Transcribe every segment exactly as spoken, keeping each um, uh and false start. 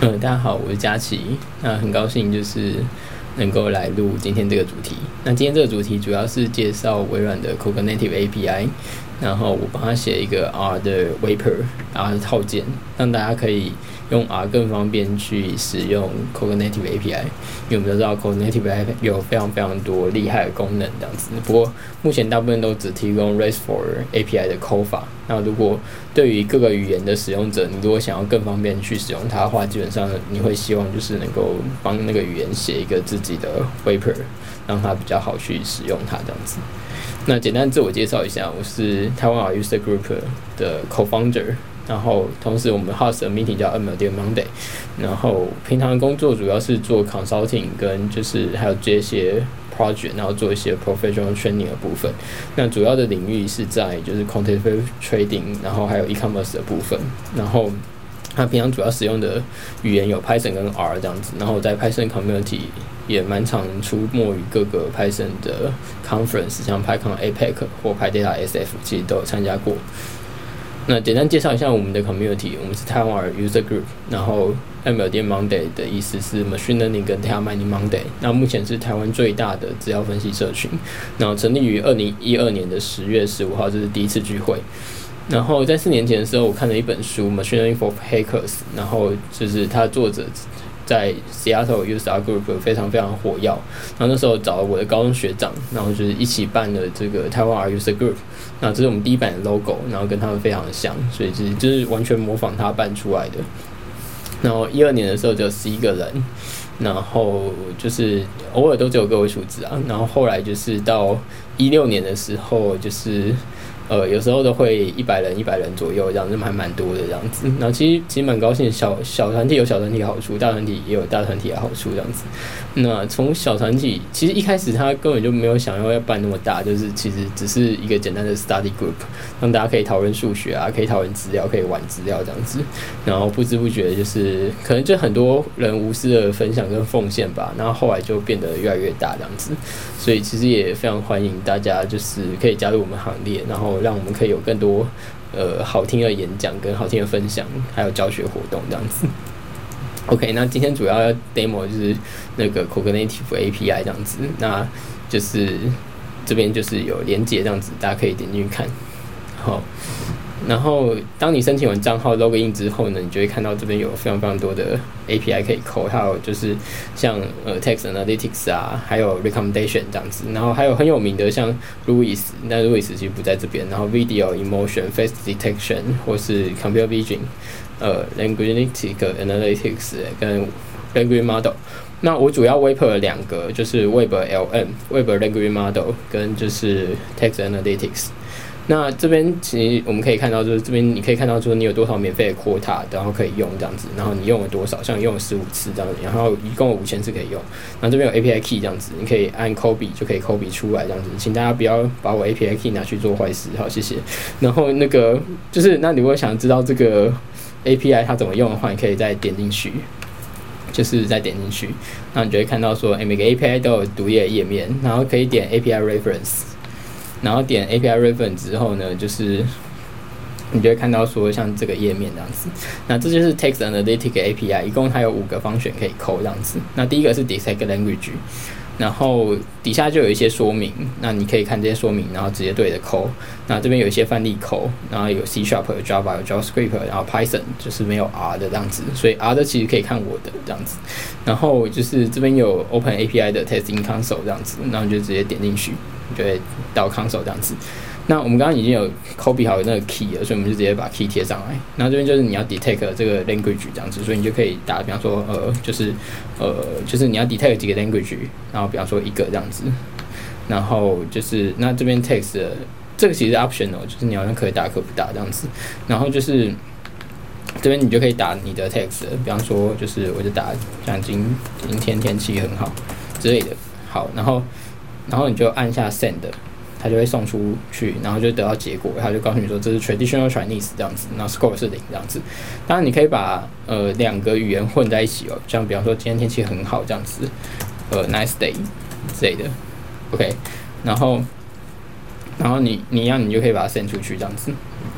呃，大家好，我是佳琪。那很高兴就是能够来录今天这个主题。那今天这个主题主要是介绍微软的 Cognitive A P I， 然后我帮他写一个 R 的 Wrapper，R 的套件，让大家可以用 R 更方便去使用 Cognitive A P I。因为我们都知道 Cognitive A P I 有非常非常多厉害的功能这样子，不过目前大部分都只提供 RESTful A P I 的抠法。那如果对于各个语言的使用者，你如果想要更方便去使用它的话，基本上你会希望就是能够帮那个语言写一个自己的 Wrapper， 让它比较好去使用它这样子。那简单自我介绍一下，我是台湾 R User Group 的 Co-founder， 然后同时我们 host 的 meeting 叫 二秒店 Monday， 然后平常的工作主要是做 consulting 跟就是还有接一些project， 然后做一些 professional training 的部分。那主要的领域是在就是 quantitative trading， 然后还有 e-commerce 的部分。然后它平常主要使用的语言有 Python 跟 R 这样子。然后在 Python community 也蛮常出没于各个 Python 的 conference， 像 PyCon A P E C 或 PyData S F， 其实都有参加过。那简单介绍一下我们的 community， 我们是台湾 R User Group， 然后 M L D Monday 的意思是 Machine Learning 跟 Data Mining Monday， 那目前是台湾最大的资料分析社群，然后成立于二零一二年的十月十五号，这是第一次聚会。然后在四年前的时候，我看了一本书 Machine Learning for Hackers， 然后就是它的作者在 Seattle U S R Group 非常非常火药，然后那时候找了我的高中学长，然后就是一起办了这个台湾 R User Group， 那这是我们第一版的 logo， 然后跟他们非常的像，所以就是就是完全模仿他办出来的。然后一二年的时候只有十一个人，然后就是偶尔都只有个位数字啊，然后后来就是到一六年的时候就是。呃，有时候都会一百人、一百人左右这样子，还蛮多的这样子。然后其实其实蛮高兴，小小团体有小团体的好处，大团体也有大团体的好处这样子。那从小团体，其实一开始他根本就没有想要要办那么大，就是其实只是一个简单的 study group， 让大家可以讨论数学啊，可以讨论资料，可以玩资料这样子。然后不知不觉就是可能就很多人无私的分享跟奉献吧，然后后来就变得越来越大这样子。所以其实也非常欢迎大家，就是可以加入我们行列，然后让我们可以有更多呃好听的演讲跟好听的分享，还有教学活动这样子。OK， 那今天主要要 demo 就是那个 Cognitive A P I 这样子，那就是这边就是有连结这样子，大家可以点进去看。好，然后当你申请完账号 login 之后呢，你就会看到这边有非常非常多的 A P I 可以call，还有就是像呃 text analytics 啊，还有 recommendation 这样子，然后还有很有名的像 Louis， 那 Louis 其实不在这边，然后 video emotion face detection 或是 computer vision， 呃 linguistic analytics 跟 language model。那我主要 Wrapper 了两个，就是 Web L M、Web language model 跟就是 text analytics。那这边其实我们可以看到，就是这边你可以看到，就是你有多少免费的 quota， 然后可以用这样子，然后你用了多少，像你用了十五次这样子，然后一共有五千次可以用。然后这边有 A P I key 这样子，你可以按 copy 就可以 copy 出来这样子，请大家不要把我 A P I key 拿去做坏事，好，谢谢。然后那个就是，那你如果想知道这个 A P I 它怎么用的话，你可以再点进去。就是再点进去，那你就会看到说，欸、每个 A P I 都有独立的页面，然后可以点 A P I reference。然后点 A P I reference 之后呢，就是你就会看到说像这个页面这样子。那这就是 Text Analytics A P I， 一共它有五个方选可以call这样子。那第一个是 Detect Language， 然后底下就有一些说明，那你可以看这些说明，然后直接对着call。那这边有一些范例call，然后有 C Sharp、有 Java、有 JavaScript， 然后 Python 就是没有 R 的这样子，所以 R 的其实可以看我的这样子。然后就是这边有 Open A P I 的 Testing Console 这样子，然后你就直接点进去。就会到 console 这样子。那我们刚刚已经有 copy 好那个 key 了，所以我们就直接把 key 贴上来。然后这边就是你要 detect 这个 language 这样子，所以你就可以打，比方说呃，就是呃，就是你要 detect 几个 language， 然后比方说一个这样子。然后就是那这边 text 的这个其实是 optional， 就是你好像可以打可不打这样子。然后就是这边你就可以打你的 text， 比方说就是我就打像今今天天气很好之类的。好，然后。然后你就按下 send， 它就会送出去，然后就得到结果，它就告诉你说这是 traditional Chinese 这样子，然后 score 是零这样子。当然你可以把呃两个语言混在一起哦，像比方说今天天气很好这样子，呃 nice day 之类的 ，OK， 然后然后你你一样你就可以把它 send 出去这样子。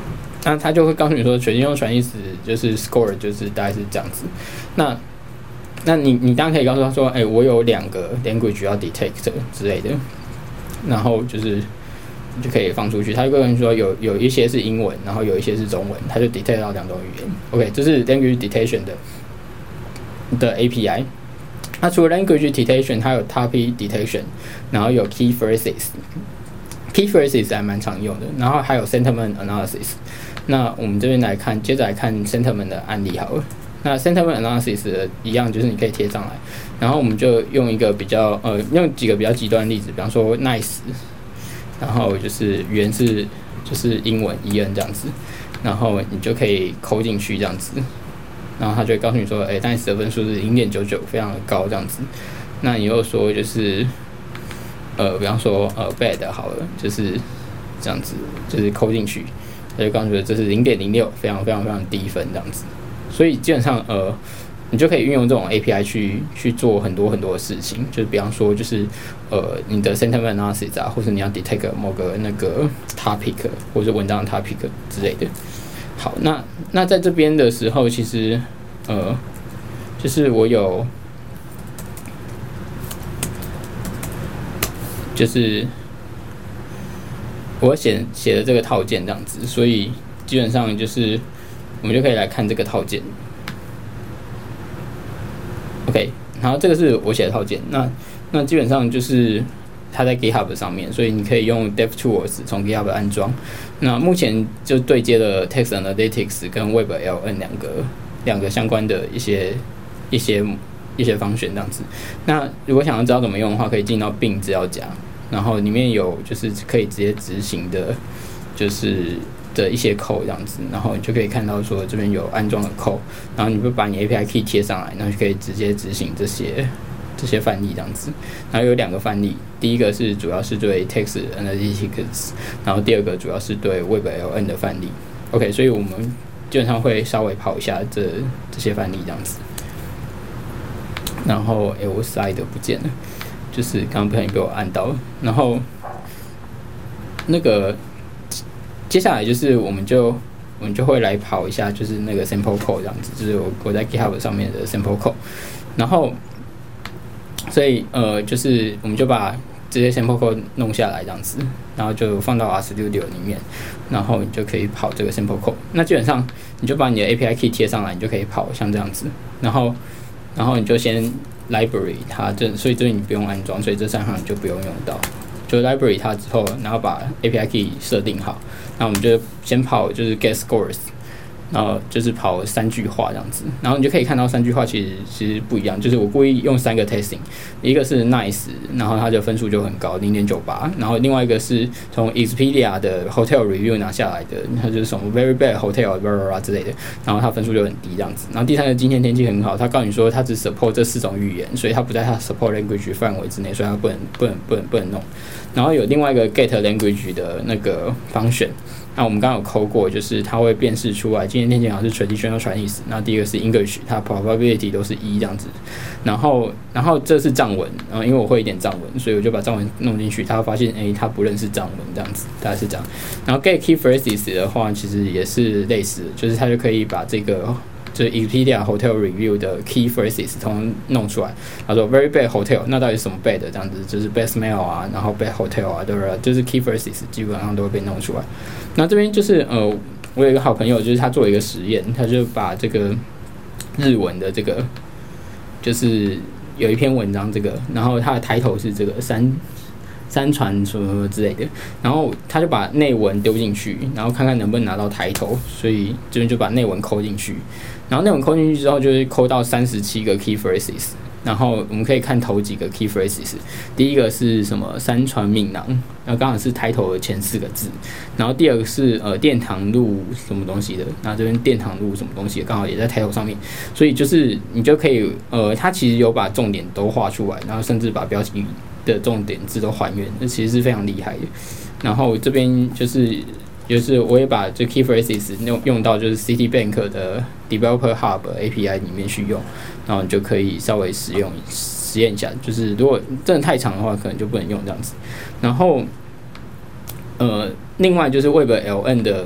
那他就会告诉你说，全金用传译词就是 score 就是大概是这样子。那那你你当然可以告诉他说，哎、欸，我有两个 language 要 detect 之类的，然后就是你就可以放出去。他就跟你说有有一些是英文，然后有一些是中文，他就 detect 到两种语言。OK， 这是 language detection 的的 A P I。那除了 language detection， 它有 topic detection， 然后有 key phrases。Key phrases 还蛮常用的，然后还有 sentiment analysis。那我们这边来看，接着来看 sentiment 的案例好了。那 sentiment analysis 的一样就是你可以贴上来，然后我们就用一个比较呃，用几个比较极端的例子，比方说 nice， 然后就是语言是就是英文 E N 这样子，然后你就可以抠进去这样子，然后他就会告诉你说，哎、欸、，nice 的分数是 零点九九， 非常的高这样子。那你又说就是呃，比方说呃 bad 好了，就是这样子，就是抠进去，他就告诉你这是 零点零六， 非常非常非常低分这样子。所以基本上呃，你就可以运用这种 A P I 去去做很多很多的事情，就是比方说就是呃你的 sentiment analysis 啊，或者你要 detect 某个那个 topic 或者文章的 topic 之类的。好，那那在这边的时候，其实呃，就是我有。就是我写写的这个套件这样子，所以基本上就是我们就可以来看这个套件。OK， 然后这个是我写的套件，那那基本上就是它在 GitHub 上面，所以你可以用 DevTools 从 GitHub 安装。那目前就对接了 Text Analytics 跟 Web L N 两个两个相关的一些一些一些方选这样子。那如果想要知道怎么用的话，可以进到 Bing 资料夹。然后里面有就是可以直接执行的，就是的一些 code 这样子，然后你就可以看到说这边有安装的 code， 然后你就把你 A P I key 贴上来，然后就可以直接执行这些这些范例这样子。然后有两个范例，第一个是主要是对 Text Analytics， 然后第二个主要是对 Web L N 的范例。OK， 所以我们基本上会稍微跑一下这这些范例这样子。然后哎，我 slide 不见了。就是刚刚不小心被我按到了，然后那个接下来就是我们就我们就会来跑一下，就是那个 sample code 这样子，就是我我在 GitHub 上面的 sample code， 然后所以呃就是我们就把这些 sample code 弄下来这样子，然后就放到 RStudio 里面，然后你就可以跑这个 sample code。那基本上你就把你的 A P I key 贴上来，你就可以跑像这样子，然后然后你就先。library 它这，所以这里你不用安装，所以这三行你就不用用到。就 library 它之后，然后把 A P I key 设定好，那我们就先跑就是 get scores， 然后就是跑三句话这样子，然后你就可以看到三句话其实其实不一样，就是我故意用三个 testing， 一个是 nice， 然后它的分数就很高 零点九八， 然后另外一个是从 Expedia 的 hotel review 拿下来的，它就是什么 very bad hotel blah blah blah 之类的，然后它分数就很低这样子。然后第三个今天天气很好，它告诉你说它只 support 这四种语言，所以它不在它 support language 范围之内，所以它不能不能不能不能弄。然后有另外一个 get language 的那个function。那我们刚刚有抠过，就是它会辨识出来今天天气好像是 traditional Chinese， 那第一个是 English， 它 probability 都是一这样子，然后然后这是藏文，然后因为我会一点藏文，所以我就把藏文弄进去，他发现哎、欸，他不认识藏文这样子，大概是这样。然后 get key phrases 的话，其实也是类似的，就是他就可以把这个。就是 Expedia Hotel Review 的 key phrases 通通弄出来。他说 very bad hotel， 那到底是什么 bad 这样子？就是 bad smell 啊，然后 bad hotel 啊，对不对？就是 key phrases 基本上都会被弄出来。那这边就是呃，我有一个好朋友，就是他做了一个实验，他就把这个日文的这个，就是有一篇文章这个，然后他的抬头是这个三。三传什么什么之类的，然后他就把内文丢进去，然后看看能不能拿到抬头，所以这边就把内文抠进去，然后内文抠进去之后，就是抠到三十七个 key phrases， 然后我们可以看头几个 key phrases， 第一个是什么三传闽南，然后刚好是抬头的前四个字，然后第二个是呃殿堂路什么东西的，然后这边殿堂路什么东西刚好也在抬头上面，所以就是你就可以呃，他其实有把重点都画出来，然后甚至把标题的重点字都还原，这其实是非常厉害的。然后这边就是就是我也把这 key phrases 用用到就是 Citibank 的 Developer Hub A P I 里面去用，然后你就可以稍微使用实验一下。就是如果真的太长的话，可能就不能用这样子。然后呃，另外就是 Web L N 的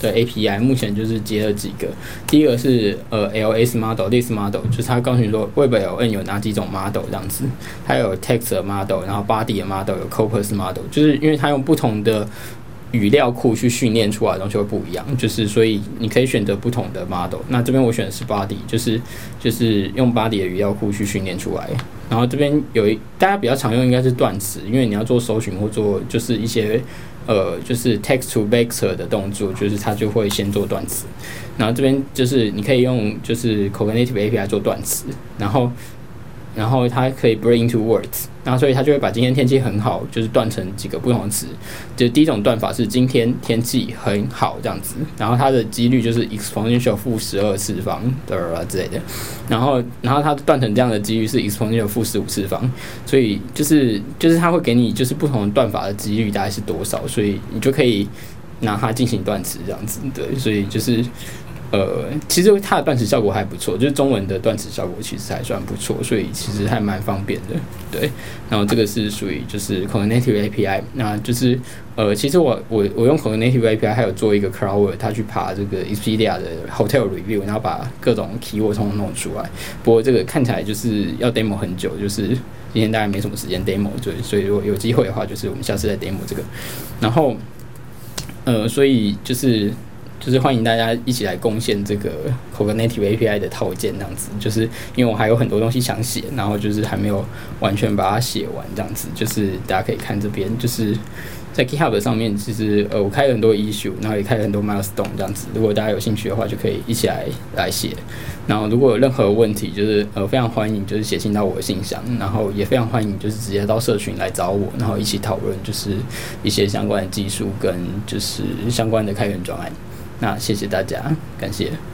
的 A P I 目前就是接了几个，第一个是呃 L S model、list model， 就是它告诉你说 Web L N 有哪几种 model 这样子，还有 text 的 model， 然后 body 的 model， 有 corpus model， 就是因为它用不同的语料库去训练出来的东西会不一样，就是所以你可以选择不同的 model。那这边我选的是 body， 就是就是用 body 的语料库去训练出来。然后这边有一大家比较常用应该是断词，因为你要做搜寻或做就是一些呃就是 text to vector 的动作，就是它就会先做断词。然后这边就是你可以用就是 Cognitive A P I 做断词，然后。然后它可以 bring into words， 然后所以它就会把今天天气很好，就是断成几个不同的词。就第一种断法是今天天气很好这样子，然后它的几率就是 exponential 负十二次方的之类的，然后然后它断成这样的几率是 exponential 负十五次方，所以就是就是它会给你就是不同的断法的几率大概是多少，所以你就可以拿它进行断词这样子，对，所以就是。呃，其实它的断词效果还不错，就是中文的断词效果其实还算不错，所以其实还蛮方便的，对。然后这个是属于就是 Cognitive A P I， 那就是呃，其实我我我用 Cognitive A P I 还有做一个 Crawler， 它去爬这个 Expedia 的 Hotel Review， 然后把各种 keyword 通通弄出来。不过这个看起来就是要 demo 很久，就是今天大概没什么时间 demo， 对，所以如果有机会的话，就是我们下次再 demo 这个。然后呃，所以就是。就是欢迎大家一起来贡献这个 Cognitive A P I 的套件，这样子，就是因为我还有很多东西想写，然后就是还没有完全把它写完，这样子，就是大家可以看这边，就是在 GitHub 上面，其实呃我开了很多 issue， 然后也开了很多 milestone 这样子，如果大家有兴趣的话，就可以一起来来写。然后如果有任何问题，就是呃非常欢迎就是写信到我的信箱，然后也非常欢迎就是直接到社群来找我，然后一起讨论就是一些相关的技术跟就是相关的开源专案。那谢谢大家，感谢。